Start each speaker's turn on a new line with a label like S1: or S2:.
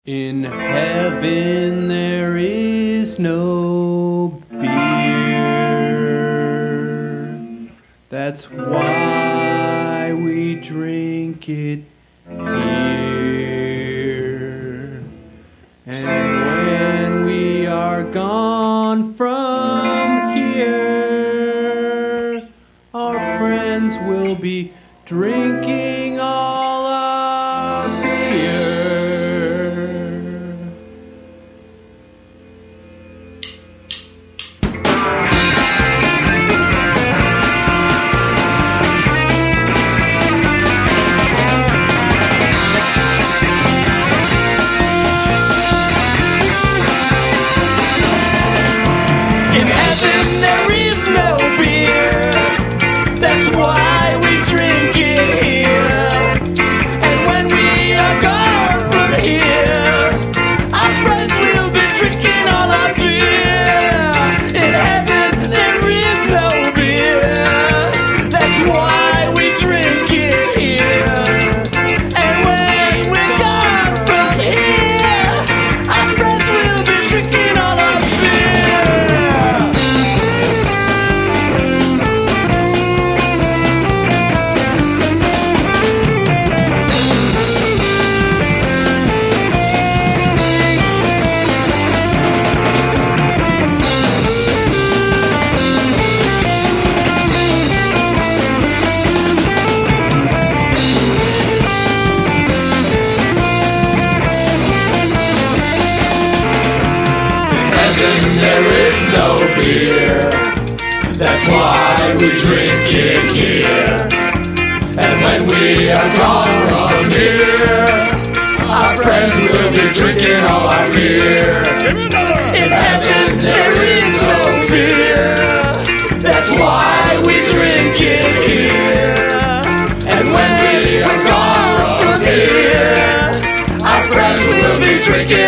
S1: In heaven there is no beer. That's why we drink it here. And when we are gone from here, our friends will be drinking all our beer. In heaven there is no beer. That's why we drink it here. And when we are gone from here, our friends will be drinking all our beer. In heaven there is no beer. That's why we drink it here. And when we're gone from here, our friends will be drinking all our beer. There is no beer. That's why we drink it here. And when we are gone from here, our friends will be drinking all our beer. In heaven there is no beer. That's why we drink it here. And when we are gone from here, our friends will be drinking